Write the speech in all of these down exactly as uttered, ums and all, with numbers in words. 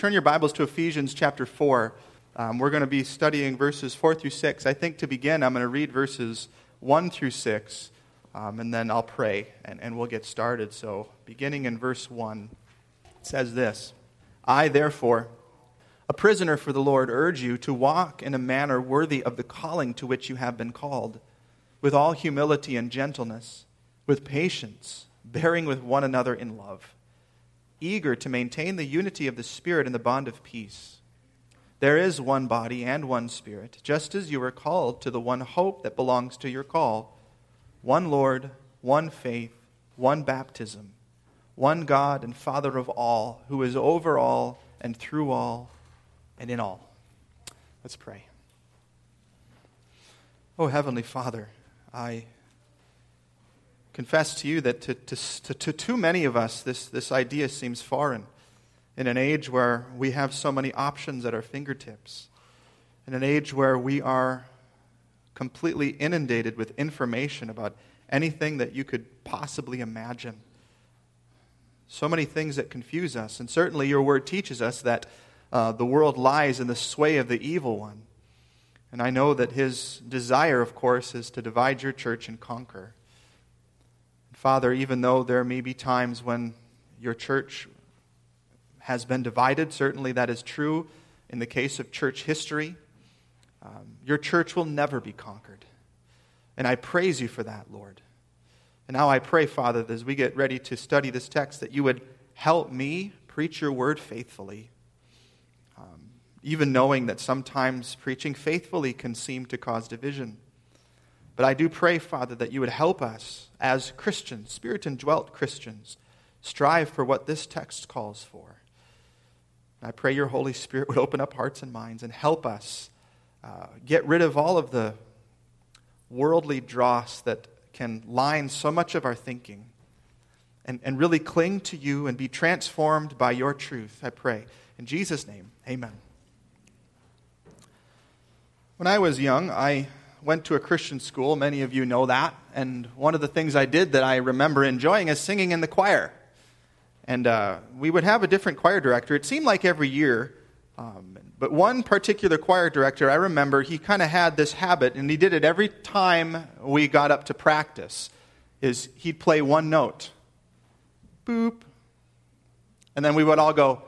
Turn your Bibles to Ephesians chapter four. Um, we're going to be studying verses four through six. I think to begin, I'm going to read verses one through six, um, and then I'll pray, and, and we'll get started. So, beginning in verse one, it says this: I, therefore, a prisoner for the Lord, urge you to walk in a manner worthy of the calling to which you have been called, with all humility and gentleness, with patience, bearing with one another in love, eager to maintain the unity of the Spirit in the bond of peace. There is one body and one Spirit, just as you were called to the one hope that belongs to your call, one Lord, one faith, one baptism, one God and Father of all, who is over all and through all and in all. Let's pray. Oh, Heavenly Father, I confess to you that to, to, to, to too many of us, this, this idea seems foreign. In an age where we have so many options at our fingertips. In an age where we are completely inundated with information about anything that you could possibly imagine. So many things that confuse us. And certainly your word teaches us that uh, the world lies in the sway of the evil one. And I know that his desire, of course, is to divide your church and conquer. Father, even though there may be times when your church has been divided, certainly that is true in the case of church history, um, your church will never be conquered. And I praise you for that, Lord. And now I pray, Father, that as we get ready to study this text, that you would help me preach your word faithfully, um, even knowing that sometimes preaching faithfully can seem to cause division. But I do pray, Father, that you would help us as Christians, Spirit-indwelt Christians, strive for what this text calls for. And I pray your Holy Spirit would open up hearts and minds and help us uh, get rid of all of the worldly dross that can line so much of our thinking and, and really cling to you and be transformed by your truth, I pray. In Jesus' name, amen. When I was young, I went to a Christian school. Many of you know that. And one of the things I did that I remember enjoying is singing in the choir. And uh, we would have a different choir director. It seemed like every year. Um, but one particular choir director, I remember, he kind of had this habit, and he did it every time we got up to practice, is he'd play one note. Boop. And then we would all go,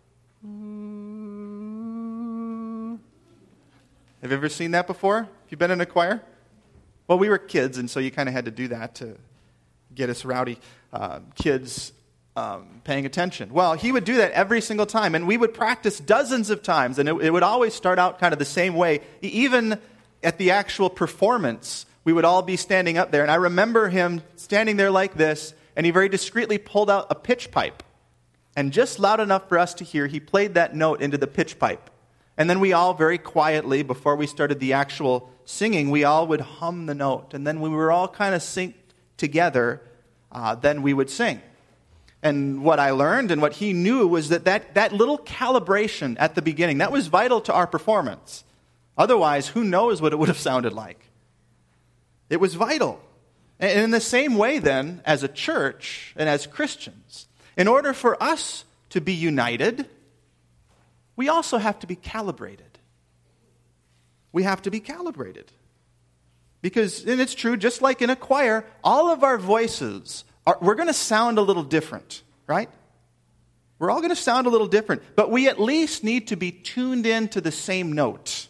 have you ever seen that before? Have you been in a choir? Well, we were kids, and so you kind of had to do that to get us rowdy uh, kids um, paying attention. Well, he would do that every single time, and we would practice dozens of times, and it, it would always start out kind of the same way. Even at the actual performance, we would all be standing up there, and I remember him standing there like this, and he very discreetly pulled out a pitch pipe, and just loud enough for us to hear, he played that note into the pitch pipe. And then we all very quietly, before we started the actual singing, we all would hum the note. And then when we were all kind of synced together, uh, then we would sing. And what I learned and what he knew was that, that that little calibration at the beginning, that was vital to our performance. Otherwise, who knows what it would have sounded like. It was vital. And in the same way then, as a church and as Christians, in order for us to be united, we also have to be calibrated. We have to be calibrated. Because, and it's true, just like in a choir, all of our voices, are, we're going to sound a little different, right? We're all going to sound a little different, but we at least need to be tuned in to the same note.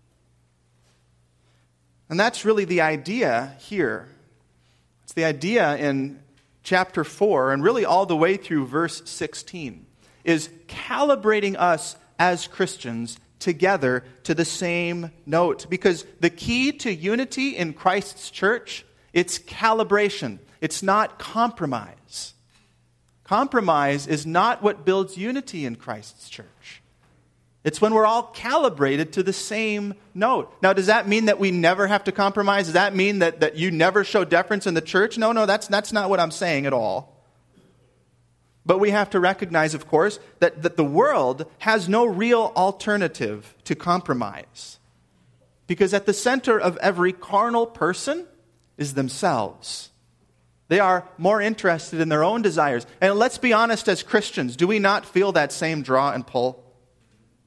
And that's really the idea here. It's the idea in chapter four, and really all the way through verse sixteen, is calibrating us as Christians together to the same note. Because the key to unity in Christ's church, it's calibration. It's not compromise. Compromise is not what builds unity in Christ's church. It's when we're all calibrated to the same note. Now, does that mean that we never have to compromise? Does that mean that, that you never show deference in the church? No, no, that's, that's not what I'm saying at all. But we have to recognize, of course, that, that the world has no real alternative to compromise. Because at the center of every carnal person is themselves. They are more interested in their own desires. And let's be honest, as Christians, do we not feel that same draw and pull?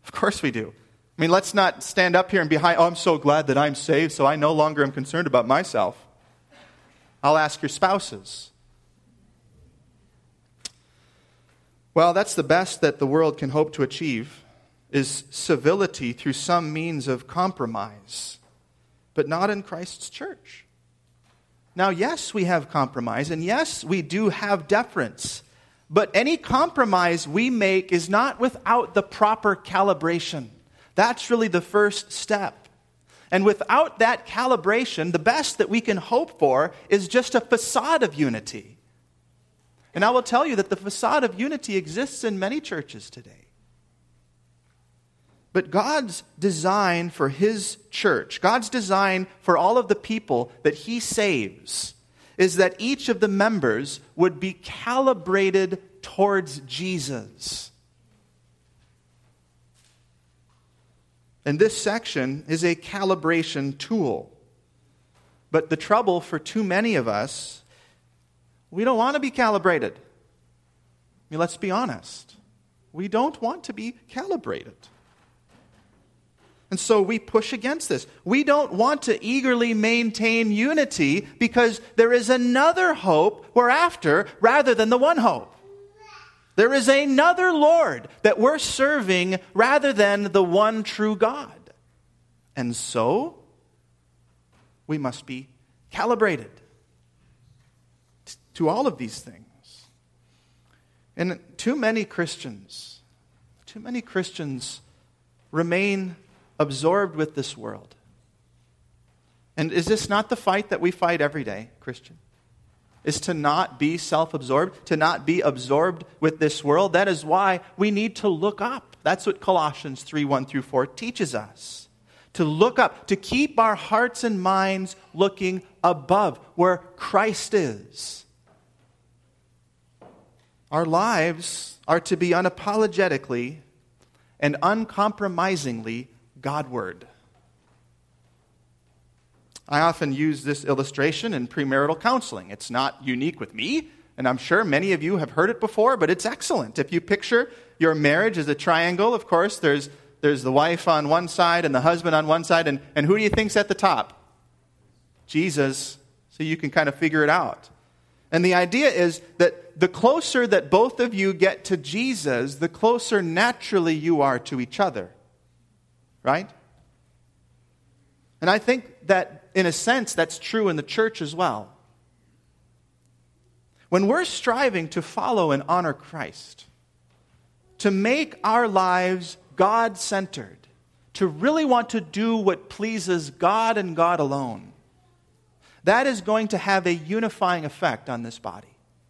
Of course we do. I mean, let's not stand up here and be high, oh, I'm so glad that I'm saved, so I no longer am concerned about myself. I'll ask your spouses. Well, that's the best that the world can hope to achieve, is civility through some means of compromise, but not in Christ's church. Now, yes, we have compromise, and yes, we do have deference, but any compromise we make is not without the proper calibration. That's really the first step. And without that calibration, the best that we can hope for is just a facade of unity. And I will tell you that the facade of unity exists in many churches today. But God's design for His church, God's design for all of the people that He saves, is that each of the members would be calibrated towards Jesus. And this section is a calibration tool. But the trouble for too many of us, we don't want to be calibrated. I mean, let's be honest. We don't want to be calibrated. And so we push against this. We don't want to eagerly maintain unity because there is another hope we're after rather than the one hope. There is another Lord that we're serving rather than the one true God. And so, we must be calibrated to all of these things. And too many Christians, too many Christians remain absorbed with this world. And is this not the fight that we fight every day, Christian? Is to not be self-absorbed, to not be absorbed with this world. That is why we need to look up. That's what Colossians three, one through four teaches us. To look up, to keep our hearts and minds looking above, where Christ is. Our lives are to be unapologetically and uncompromisingly Godward. I often use this illustration in premarital counseling. It's not unique with me, and I'm sure many of you have heard it before, but it's excellent. If you picture your marriage as a triangle, of course, there's there's the wife on one side and the husband on one side, and, and who do you think's at the top? Jesus, so you can kind of figure it out. And the idea is that the closer that both of you get to Jesus, the closer naturally you are to each other. Right? And I think that, in a sense, that's true in the church as well. When we're striving to follow and honor Christ, to make our lives God-centered, to really want to do what pleases God and God alone, that is going to have a unifying effect on this body.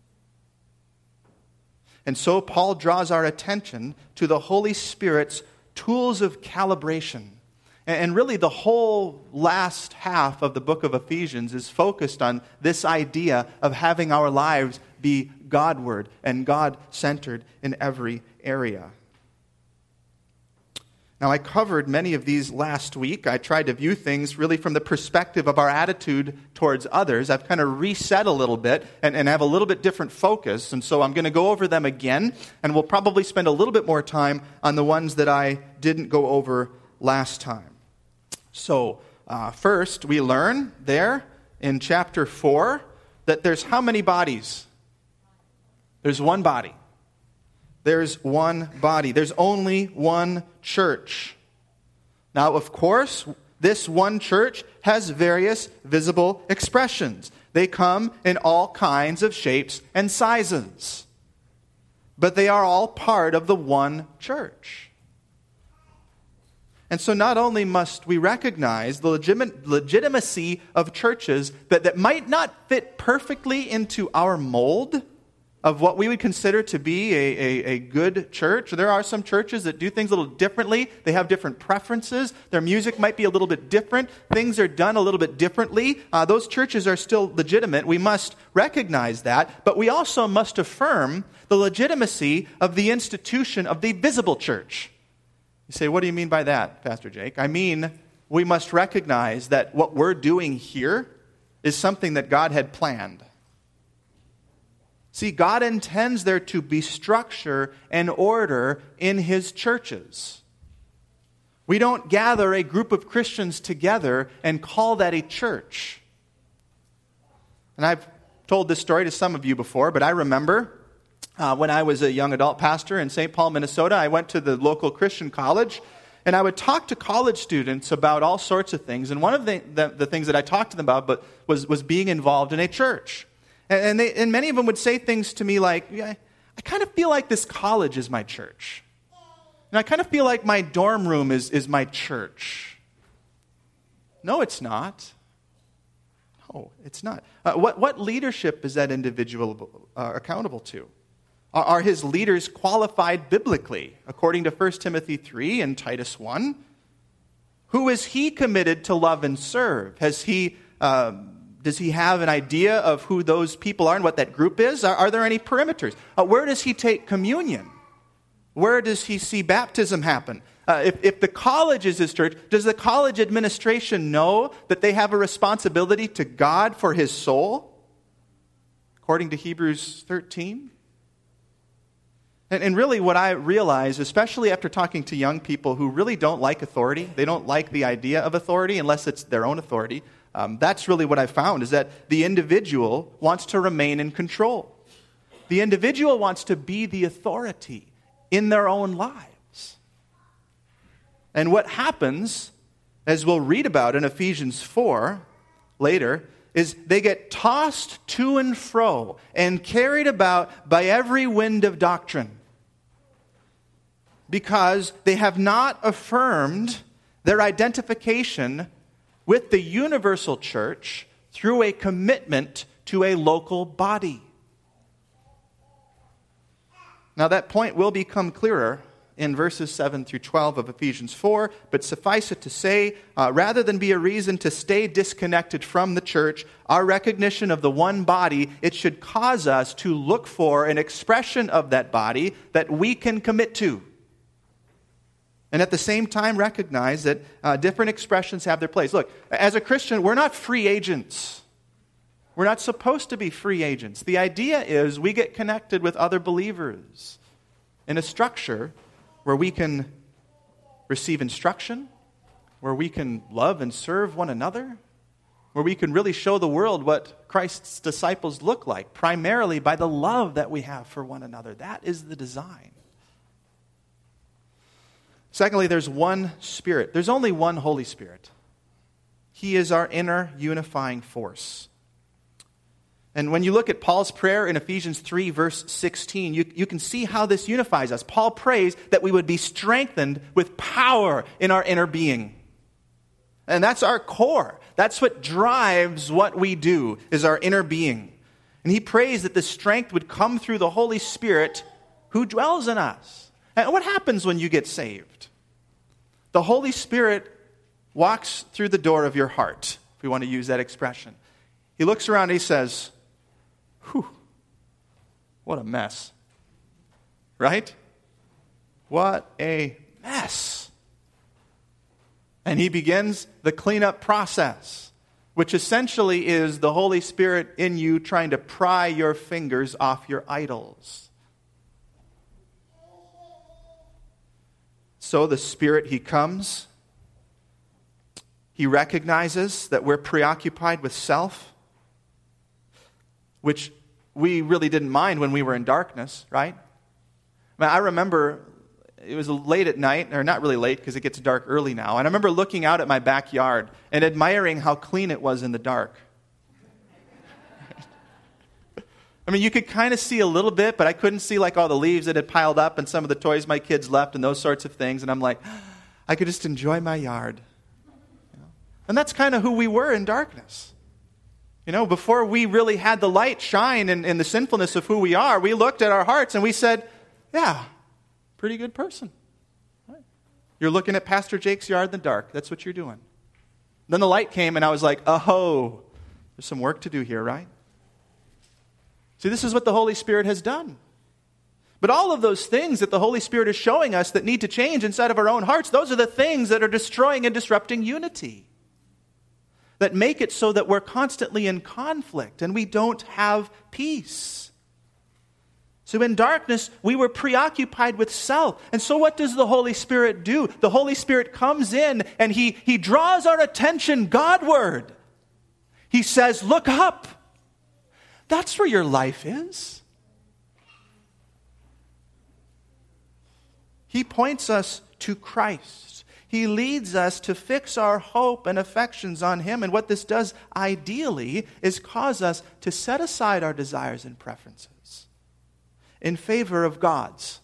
And so Paul draws our attention to the Holy Spirit's tools of calibration. And really the whole last half of the book of Ephesians is focused on this idea of having our lives be Godward and God-centered in every area. Now, I covered many of these last week. I tried to view things really from the perspective of our attitude towards others. I've kind of reset a little bit and, and have a little bit different focus. And so I'm going to go over them again, and we'll probably spend a little bit more time on the ones that I didn't go over last time. So, uh, first, we learn there in chapter four that there's how many bodies? There's one body. There's one body. There's only one church. Now, of course, this one church has various visible expressions. They come in all kinds of shapes and sizes. But they are all part of the one church. And so not only must we recognize the legit- legitimacy of churches that, that might not fit perfectly into our mold of what we would consider to be a, a, a good church. There are some churches that do things a little differently. They have different preferences. Their music might be a little bit different. Things are done a little bit differently. Uh, those churches are still legitimate. We must recognize that. But we also must affirm the legitimacy of the institution of the visible church. You say, what do you mean by that, Pastor Jake? I mean, we must recognize that what we're doing here is something that God had planned. See, God intends there to be structure and order in His churches. We don't gather a group of Christians together and call that a church. And I've told this story to some of you before, but I remember uh, when I was a young adult pastor in Saint Paul, Minnesota, I went to the local Christian college, and I would talk to college students about all sorts of things. And one of the, the, the things that I talked to them about but was, was being involved in a church. And, and, they, and many of them would say things to me like, yeah, I kind of feel like this college is my church. And I kind of feel like my dorm room is, is my church. No, it's not. No, it's not. Uh, what, what leadership is that individual uh, accountable to? Are, are his leaders qualified biblically, according to First Timothy three and Titus one? Who is he committed to love and serve? Has he, uh, does he have an idea of who those people are and what that group is? Are, are there any perimeters? Uh, where does he take communion? Where does he see baptism happen? Uh, if, if the college is his church, does the college administration know that they have a responsibility to God for his soul? According to Hebrews thirteen. And, and really what I realize, especially after talking to young people who really don't like authority, they don't like the idea of authority unless it's their own authority, um, that's really what I found, is that the individual wants to remain in control. The individual wants to be the authority in their own lives. And what happens, as we'll read about in Ephesians four later, is they get tossed to and fro and carried about by every wind of doctrine because they have not affirmed their identification with the universal church through a commitment to a local body. Now that point will become clearer in verses seven through twelve of Ephesians four, but suffice it to say, uh, rather than be a reason to stay disconnected from the church, our recognition of the one body, it should cause us to look for an expression of that body that we can commit to. And at the same time recognize that uh, different expressions have their place. Look, as a Christian, we're not free agents. We're not supposed to be free agents. The idea is we get connected with other believers in a structure where we can receive instruction, where we can love and serve one another, where we can really show the world what Christ's disciples look like, primarily by the love that we have for one another. That is the design. Secondly, there's one Spirit. There's only one Holy Spirit. He is our inner unifying force. And when you look at Paul's prayer in Ephesians three, verse sixteen, you, you can see how this unifies us. Paul prays that we would be strengthened with power in our inner being. And that's our core. That's what drives what we do, is our inner being. And he prays that the strength would come through the Holy Spirit who dwells in us. And what happens when you get saved? The Holy Spirit walks through the door of your heart, if we want to use that expression. He looks around and he says, whew, what a mess. Right? What a mess. And he begins the cleanup process, which essentially is the Holy Spirit in you trying to pry your fingers off your idols. So the Spirit, he comes. He recognizes that we're preoccupied with self, which we really didn't mind when we were in darkness, right? I mean, I remember it was late at night, or not really late because it gets dark early now, and I remember looking out at my backyard and admiring how clean it was in the dark. I mean, you could kind of see a little bit, but I couldn't see like all the leaves that had piled up and some of the toys my kids left and those sorts of things, and I'm like, I could just enjoy my yard. You know? And that's kind of who we were in darkness. You know, before we really had the light shine in, in the sinfulness of who we are, we looked at our hearts and we said, yeah, pretty good person. Right. You're looking at Pastor Jake's yard in the dark. That's what you're doing. Then the light came and I was like, oh, there's some work to do here, right? See, this is what the Holy Spirit has done. But all of those things that the Holy Spirit is showing us that need to change inside of our own hearts, those are the things that are destroying and disrupting unity. That make it so that we're constantly in conflict and we don't have peace. So in darkness, we were preoccupied with self. And so what does the Holy Spirit do? The Holy Spirit comes in and he, he draws our attention Godward. He says, look up. That's where your life is. He points us to Christ. He leads us to fix our hope and affections on Him. And what this does ideally is cause us to set aside our desires and preferences in favor of God's.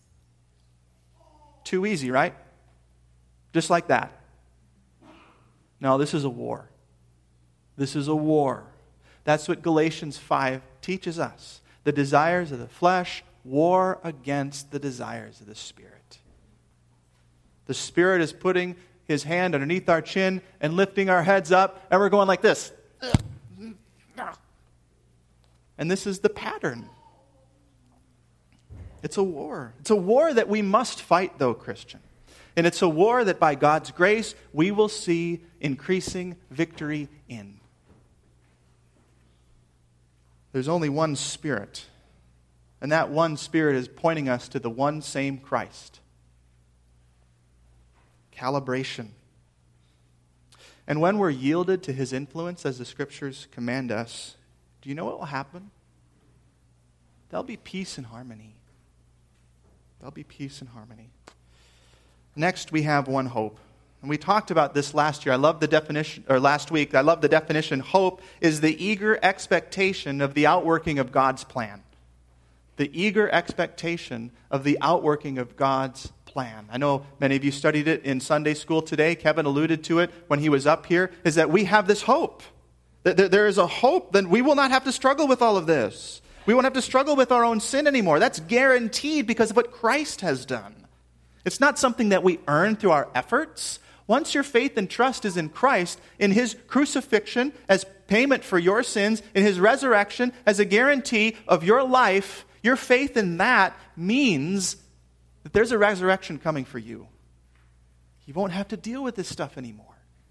Too easy, right? Just like that. No, this is a war. This is a war. That's what Galatians five teaches us. The desires of the flesh war against the desires of the Spirit. The Spirit is putting His hand underneath our chin and lifting our heads up, and we're going like this. And this is the pattern. It's a war. It's a war that we must fight, though, Christian. And it's a war that by God's grace we will see increasing victory in. There's only one Spirit. And that one Spirit is pointing us to the one same Christ. Calibration. And when we're yielded to His influence, as the Scriptures command us, do you know what will happen? There'll be peace and harmony. There'll be peace and harmony. Next, we have one hope. And we talked about this last year. I love the definition, or last week, I love the definition. Hope is the eager expectation of the outworking of God's plan. The eager expectation of the outworking of God's plan. I know many of you studied it in Sunday school today. Kevin alluded to it when he was up here, is that we have this hope. That there is a hope that we will not have to struggle with all of this. We won't have to struggle with our own sin anymore. That's guaranteed because of what Christ has done. It's not something that we earn through our efforts. Once your faith and trust is in Christ, in His crucifixion as payment for your sins, in His resurrection as a guarantee of your life, your faith in that means that there's a resurrection coming for you. You won't have to deal with this stuff anymore.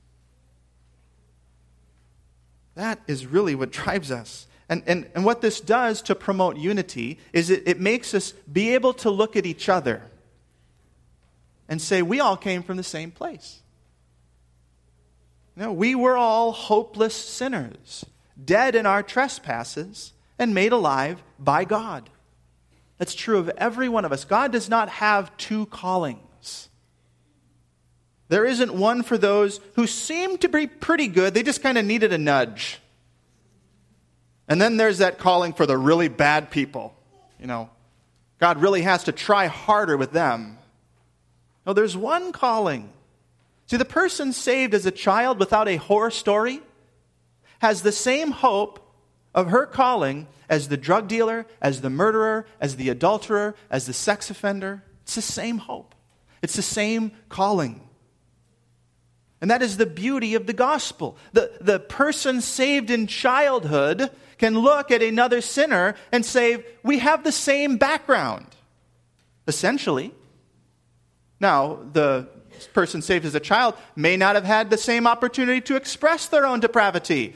That is really what drives us. And, and, and what this does to promote unity is it, it makes us be able to look at each other and say, we all came from the same place. You know, we were all hopeless sinners, dead in our trespasses and made alive by God. That's true of every one of us. God does not have two callings. There isn't one for those who seem to be pretty good. They just kind of needed a nudge. And then there's that calling for the really bad people. You know, God really has to try harder with them. No, there's one calling. See, the person saved as a child without a horror story has the same hope of her calling as the drug dealer, as the murderer, as the adulterer, as the sex offender. It's the same hope. It's the same calling. And that is the beauty of the gospel. The, the person saved in childhood can look at another sinner and say, we have the same background, essentially. Now, the person saved as a child may not have had the same opportunity to express their own depravity.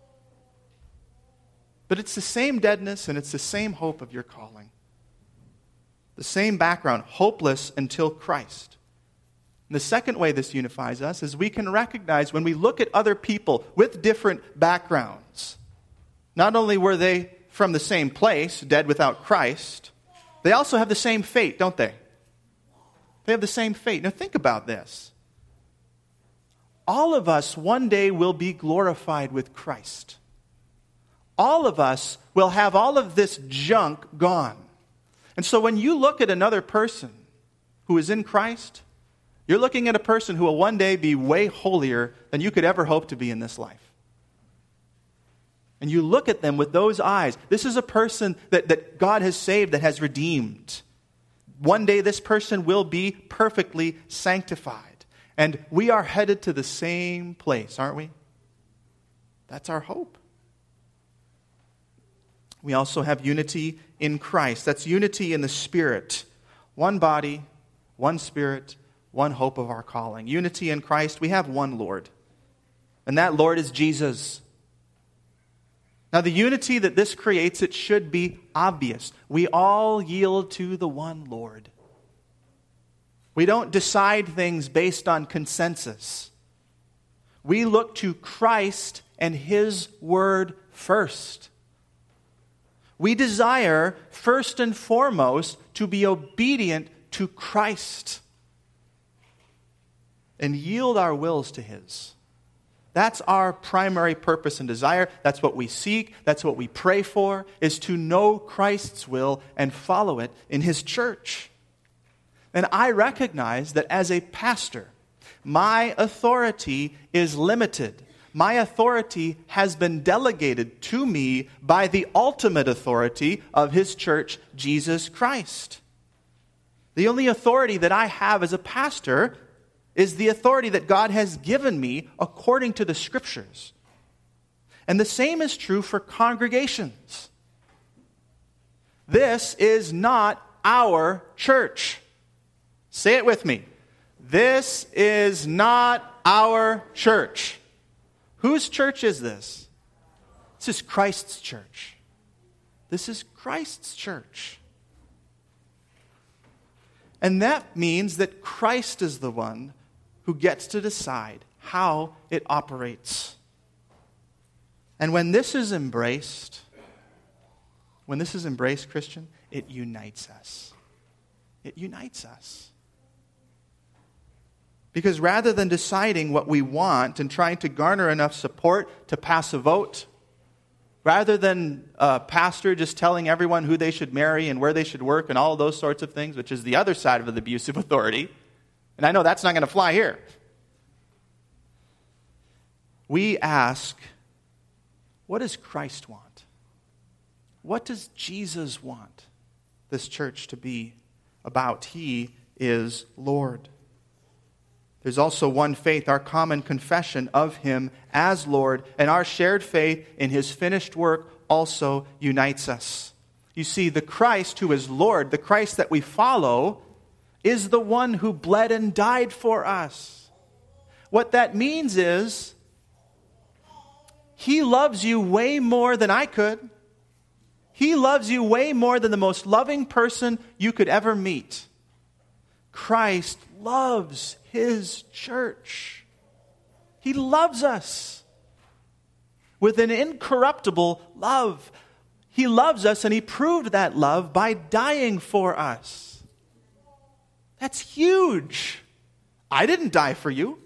But it's the same deadness and it's the same hope of your calling. The same background, hopeless until Christ. And the second way this unifies us is we can recognize when we look at other people with different backgrounds, not only were they from the same place, dead without Christ, they also have the same fate, don't they? They have the same fate. Now think about this. All of us one day will be glorified with Christ. All of us will have all of this junk gone. And so when you look at another person who is in Christ, you're looking at a person who will one day be way holier than you could ever hope to be in this life. And you look at them with those eyes. This is a person that, that God has saved, that has redeemed. One day this person will be perfectly sanctified. And we are headed to the same place, aren't we? That's our hope. We also have unity in Christ. That's unity in the Spirit. One body, one Spirit, one hope of our calling. Unity in Christ. We have one Lord. And that Lord is Jesus. Now, the unity that this creates, it should be obvious. We all yield to the one Lord. We don't decide things based on consensus. We look to Christ and His Word first. We desire, first and foremost, to be obedient to Christ and yield our wills to His. That's our primary purpose and desire. That's what we seek. That's what we pray for, is to know Christ's will and follow it in His church. And I recognize that as a pastor, my authority is limited. My authority has been delegated to me by the ultimate authority of His church, Jesus Christ. The only authority that I have as a pastor is the authority that God has given me according to the Scriptures. And the same is true for congregations. This is not our church. Say it with me. This is not our church. Whose church is this? This is Christ's church. This is Christ's church. And that means that Christ is the one who gets to decide how it operates. And when this is embraced, when this is embraced, Christian, it unites us. It unites us. Because rather than deciding what we want and trying to garner enough support to pass a vote, rather than a pastor just telling everyone who they should marry and where they should work and all those sorts of things, which is the other side of the abuse of authority, and I know that's not going to fly here, we ask, what does Christ want? What does Jesus want this church to be about? He is Lord. There's also one faith, our common confession of Him as Lord, and our shared faith in His finished work also unites us. You see, the Christ who is Lord, the Christ that we follow, is the one who bled and died for us. What that means is, He loves you way more than I could. He loves you way more than the most loving person you could ever meet. Christ loves His church. He loves us with an incorruptible love. He loves us, and He proved that love by dying for us. That's huge. I didn't die for you.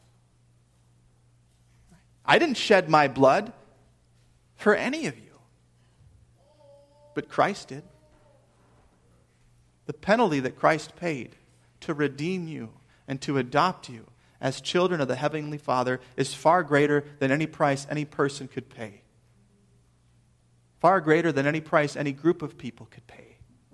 I didn't shed my blood for any of you. But Christ did. The penalty that Christ paid to redeem you and to adopt you as children of the Heavenly Father is far greater than any price any person could pay. Far greater than any price any group of people could pay.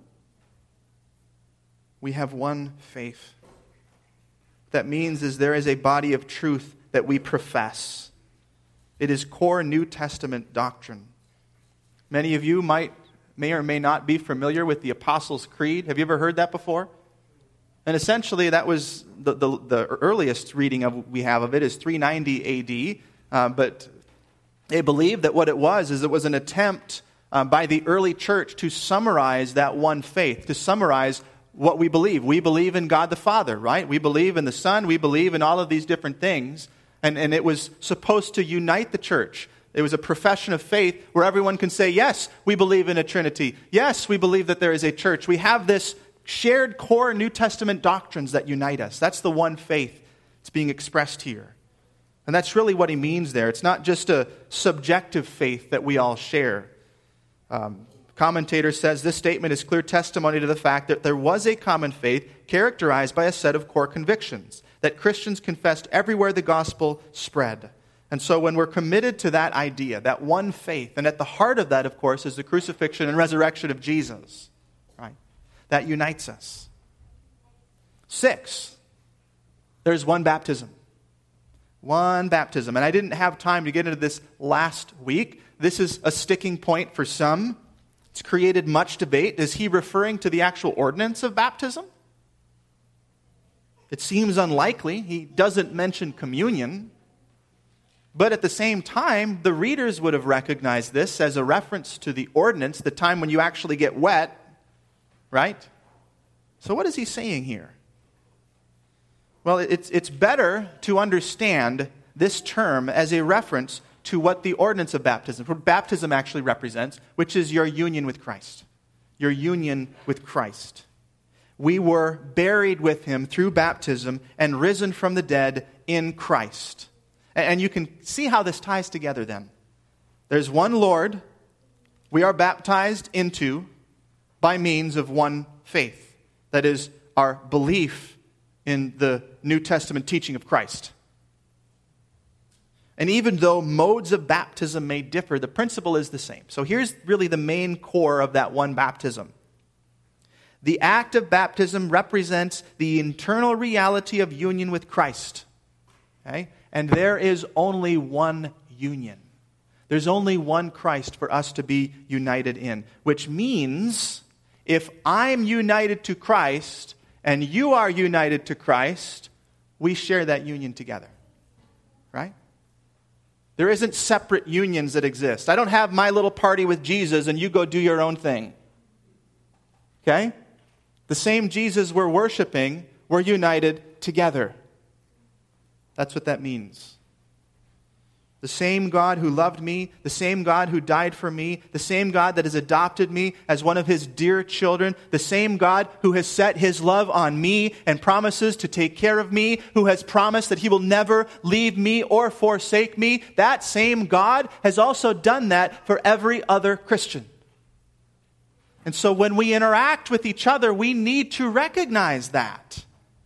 We have one faith. What that means is there is a body of truth that we profess. It is core New Testament doctrine. Many of you might may or may not be familiar with the Apostles' Creed. Have you ever heard that before? And essentially, that was the, the, the earliest reading of we have of it is three ninety A D. Uh, but they believe that what it was is it was an attempt uh, by the early church to summarize that one faith, to summarize what we believe. We believe in God the Father, right? We believe in the Son. We believe in all of these different things. And, and it was supposed to unite the church. It was a profession of faith where everyone can say, yes, we believe in a Trinity. Yes, we believe that there is a church. We have this shared core New Testament doctrines that unite us. That's the one faith that's being expressed here. And that's really what he means there. It's not just a subjective faith that we all share. Um, commentator says this statement is clear testimony to the fact that there was a common faith characterized by a set of core convictions that Christians confessed everywhere the gospel spread. And so when we're committed to that idea, that one faith, and at the heart of that, of course, is the crucifixion and resurrection of Jesus, right? That unites us. Six, there's one baptism. One baptism. And I didn't have time to get into this last week. This is a sticking point for some. It's created much debate. Is he referring to the actual ordinance of baptism? It seems unlikely. He doesn't mention communion. But at the same time, the readers would have recognized this as a reference to the ordinance, the time when you actually get wet, right? So what is he saying here? Well, it's, it's better to understand this term as a reference to what the ordinance of baptism, what baptism actually represents, which is your union with Christ. Your union with Christ. We were buried with him through baptism and risen from the dead in Christ. And you can see how this ties together then. There's one Lord we are baptized into by means of one faith. That is, our belief in the New Testament teaching of Christ. And even though modes of baptism may differ, the principle is the same. So here's really the main core of that one baptism. The act of baptism represents the internal reality of union with Christ. Okay? And there is only one union. There's only one Christ for us to be united in. Which means, if I'm united to Christ and you are united to Christ, we share that union together. Right? There isn't separate unions that exist. I don't have my little party with Jesus and you go do your own thing. Okay? The same Jesus we're worshiping, we're united together. That's what that means. The same God who loved me, the same God who died for me, the same God that has adopted me as one of his dear children, the same God who has set his love on me and promises to take care of me, who has promised that he will never leave me or forsake me, that same God has also done that for every other Christian. And so when we interact with each other, we need to recognize that.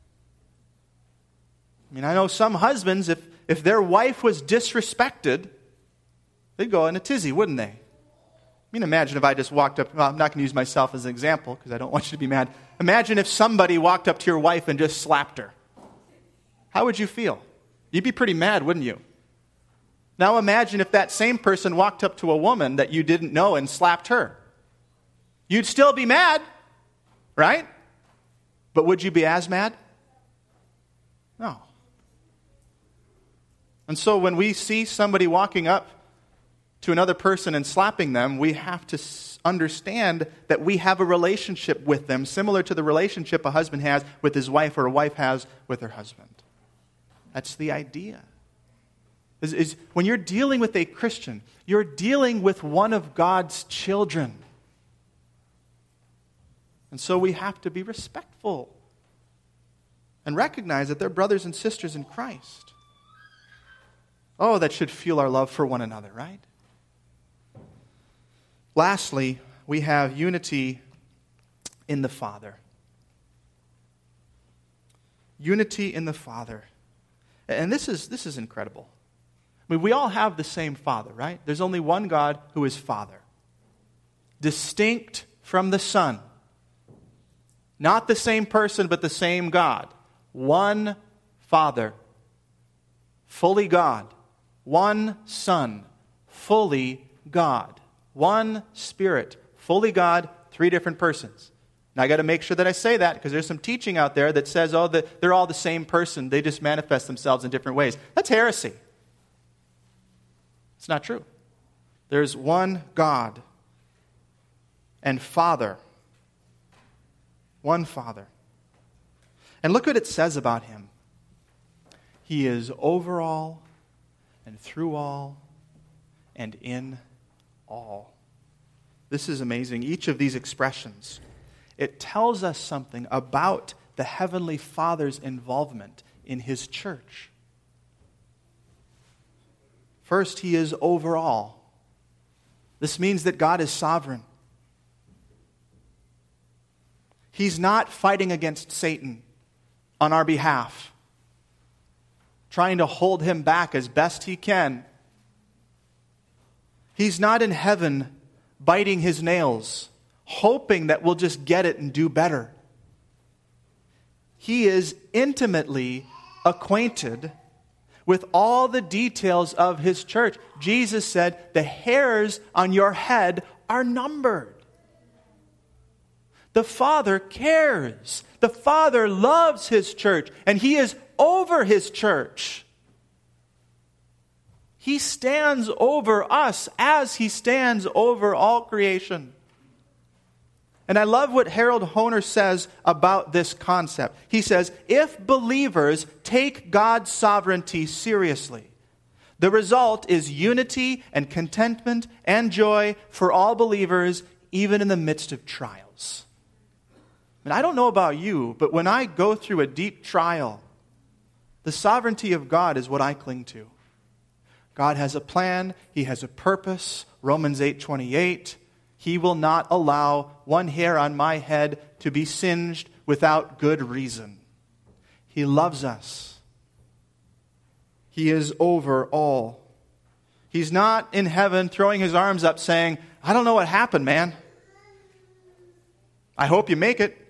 I mean, I know some husbands, if, if their wife was disrespected, they'd go in a tizzy, wouldn't they? I mean, imagine if I just walked up, well, I'm not going to use myself as an example because I don't want you to be mad. Imagine if somebody walked up to your wife and just slapped her. How would you feel? You'd be pretty mad, wouldn't you? Now imagine if that same person walked up to a woman that you didn't know and slapped her. You'd still be mad, right? But would you be as mad? No. And so when we see somebody walking up to another person and slapping them, we have to understand that we have a relationship with them similar to the relationship a husband has with his wife or a wife has with her husband. That's the idea. Is, is when you're dealing with a Christian, you're dealing with one of God's children. And so we have to be respectful and recognize that they're brothers and sisters in Christ. Oh, that should fuel our love for one another, right? Lastly, we have unity in the Father. Unity in the Father. And this is, this is incredible. I mean, we all have the same Father, right? There's only one God who is Father. Distinct from the Son. Not the same person, but the same God. One Father. Fully God. One Son, fully God. One Spirit, fully God, three different persons. Now I got to make sure that I say that because there's some teaching out there that says, oh, the, they're all the same person. They just manifest themselves in different ways. That's heresy. It's not true. There's one God and Father. One Father. And look what it says about him. He is over all, and through all, and in all. This is amazing. Each of these expressions, it tells us something about the Heavenly Father's involvement in His church. First, He is over all. This means that God is sovereign. He's not fighting against Satan on our behalf, trying to hold him back as best he can. He's not in heaven biting his nails, hoping that we'll just get it and do better. He is intimately acquainted with all the details of his church. Jesus said, the hairs on your head are numbered. The Father cares. The Father loves His church, and He is over His church. He stands over us as He stands over all creation. And I love what Harold Hoehner says about this concept. He says, if believers take God's sovereignty seriously, the result is unity and contentment and joy for all believers, even in the midst of trials. And I don't know about you, but when I go through a deep trial, the sovereignty of God is what I cling to. God has a plan. He has a purpose. Romans eight twenty-eight. He will not allow one hair on my head to be singed without good reason. He loves us. He is over all. He's not in heaven throwing His arms up saying, I don't know what happened, man. I hope you make it.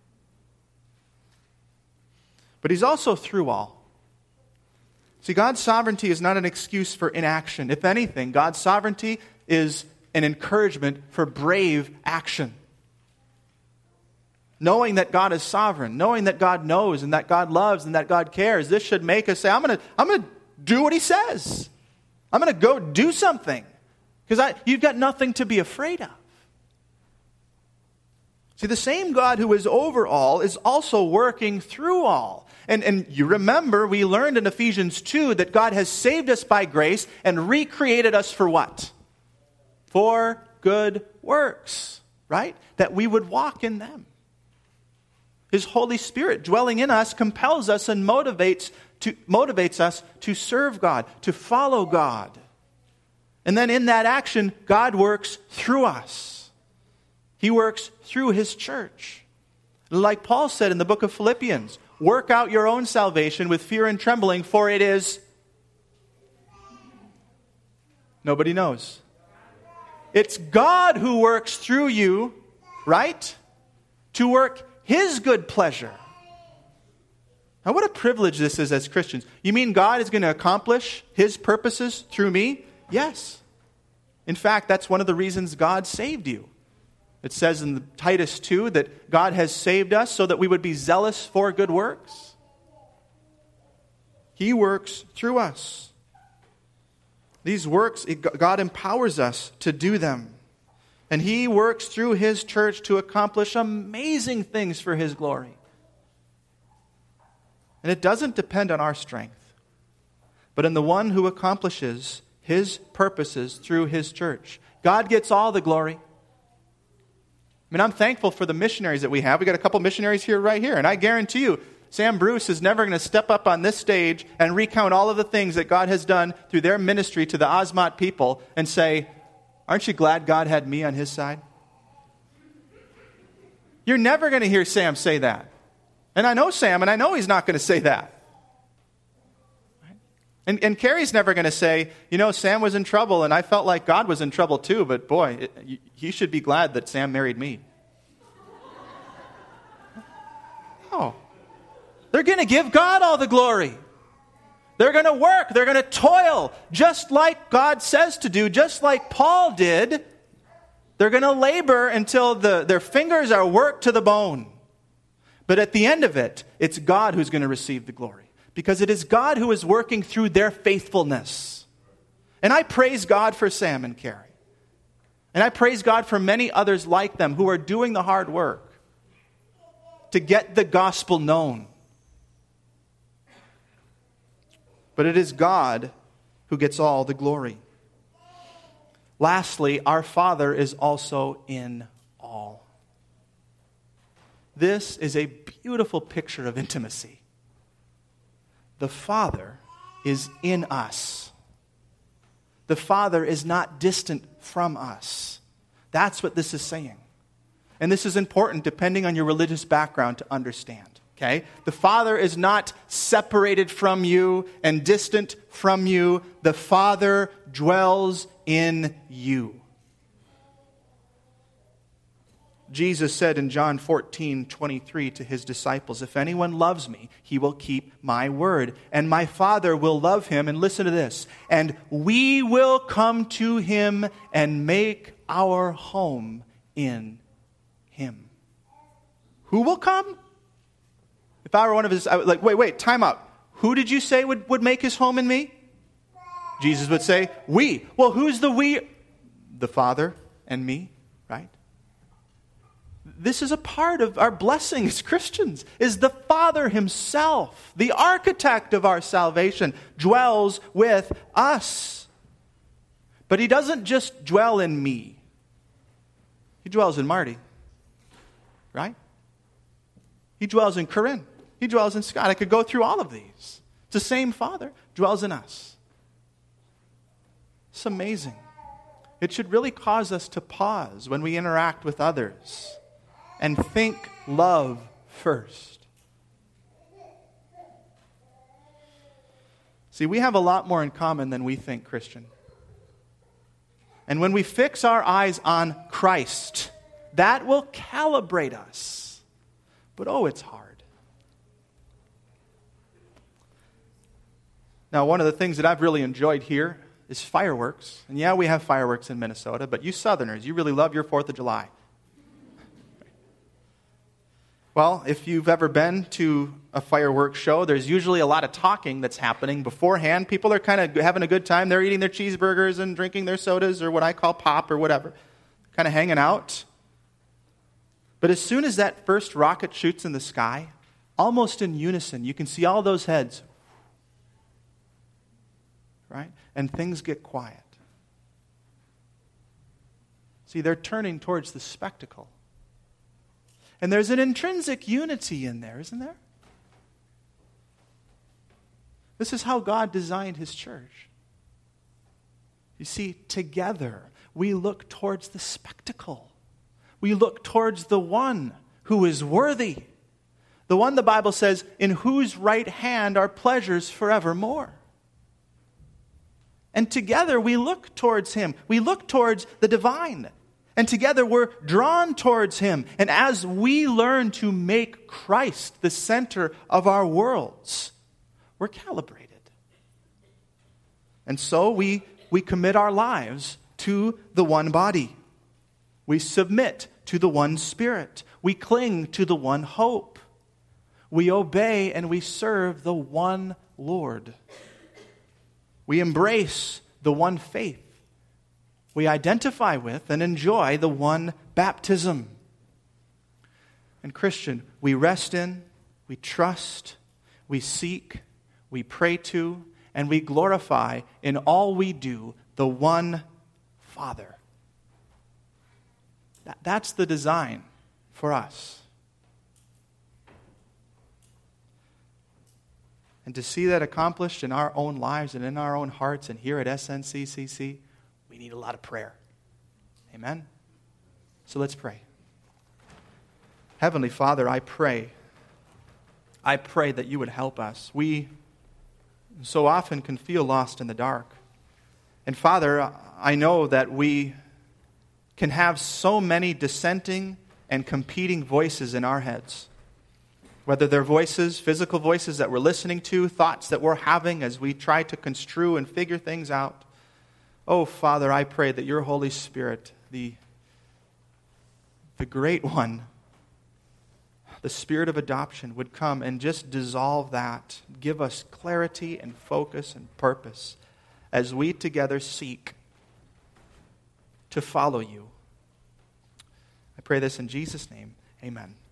But He's also through all. See, God's sovereignty is not an excuse for inaction. If anything, God's sovereignty is an encouragement for brave action. Knowing that God is sovereign, knowing that God knows and that God loves and that God cares, this should make us say, I'm going to I'm going to do what He says. I'm going to go do something. Because you've got nothing to be afraid of. See, the same God who is over all is also working through all. And, and you remember, we learned in Ephesians two that God has saved us by grace and recreated us for what? For good works, right? That we would walk in them. His Holy Spirit dwelling in us compels us and motivates to motivates us to serve God, to follow God. And then in that action, God works through us. He works through His church. Like Paul said in the book of Philippians, work out your own salvation with fear and trembling, for it is... Nobody knows. It's God who works through you, right? To work His good pleasure. Now, what a privilege this is as Christians. You mean God is going to accomplish His purposes through me? Yes. In fact, that's one of the reasons God saved you. It says in Titus two that God has saved us so that we would be zealous for good works. He works through us. These works, God empowers us to do them. And He works through His church to accomplish amazing things for His glory. And it doesn't depend on our strength, but on the one who accomplishes His purposes through His church. God gets all the glory. I mean, I'm thankful for the missionaries that we have. We got a couple missionaries here right here. And I guarantee you, Sam Bruce is never going to step up on this stage and recount all of the things that God has done through their ministry to the Osmont people and say, aren't you glad God had me on His side? You're never going to hear Sam say that. And I know Sam, and I know he's not going to say that. And, and Carrie's never going to say, you know, Sam was in trouble, and I felt like God was in trouble too, but boy, it, he should be glad that Sam married me. No. They're going to give God all the glory. They're going to work. They're going to toil, just like God says to do, just like Paul did. They're going to labor until the, their fingers are worked to the bone. But at the end of it, it's God who's going to receive the glory. Because it is God who is working through their faithfulness. And I praise God for Sam and Carrie. And I praise God for many others like them who are doing the hard work to get the gospel known. But it is God who gets all the glory. Lastly, our Father is also in all. This is a beautiful picture of intimacy. The Father is in us. The Father is not distant from us. That's what this is saying. And this is important depending on your religious background to understand. Okay? The Father is not separated from you and distant from you. The Father dwells in you. Jesus said in John fourteen twenty-three to His disciples, if anyone loves me, he will keep my word, and my Father will love him. And listen to this, and we will come to him and make our home in him. Who will come? If I were one of his, I would like, wait, wait, time out. Who did you say would, would make his home in me? Jesus would say, we. Well, who's the we? The Father and me, right? This is a part of our blessing as Christians, is the Father himself, the architect of our salvation, dwells with us. But he doesn't just dwell in me. He dwells in Marty, right? He dwells in Corinne. He dwells in Scott. I could go through all of these. It's the same Father, dwells in us. It's amazing. It should really cause us to pause when we interact with others and think love first. See, we have a lot more in common than we think, Christian. And when we fix our eyes on Christ, that will calibrate us. But oh, it's hard. Now, one of the things that I've really enjoyed here is fireworks. And yeah, we have fireworks in Minnesota, but you Southerners, you really love your fourth of July. Well, if you've ever been to a fireworks show, there's usually a lot of talking that's happening beforehand. People are kind of having a good time. They're eating their cheeseburgers and drinking their sodas, or what I call pop or whatever. Kind of hanging out. But as soon as that first rocket shoots in the sky, almost in unison, you can see all those heads. Right? And things get quiet. See, they're turning towards the spectacle. And there's an intrinsic unity in there, isn't there? This is how God designed his church. You see, together we look towards the spectacle. We look towards the one who is worthy. The one the Bible says, in whose right hand are pleasures forevermore. And together we look towards him. We look towards the divine. And together we're drawn towards him. And as we learn to make Christ the center of our worlds, we're calibrated. And so we, we commit our lives to the one body. We submit to the one Spirit. We cling to the one hope. We obey and we serve the one Lord. We embrace the one faith. We identify with and enjoy the one baptism. And Christian, we rest in, we trust, we seek, we pray to, and we glorify in all we do the one Father. That, that's the design for us. And to see that accomplished in our own lives and in our own hearts and here at S N C C C, we need a lot of prayer. Amen? So let's pray. Heavenly Father, I pray, I pray that you would help us. We so often can feel lost in the dark. And Father, I know that we can have so many dissenting and competing voices in our heads. Whether they're voices, physical voices that we're listening to, thoughts that we're having as we try to construe and figure things out. Oh, Father, I pray that your Holy Spirit, the, the great one, the Spirit of adoption, would come and just dissolve that. Give us clarity and focus and purpose as we together seek to follow you. I pray this in Jesus' name. Amen.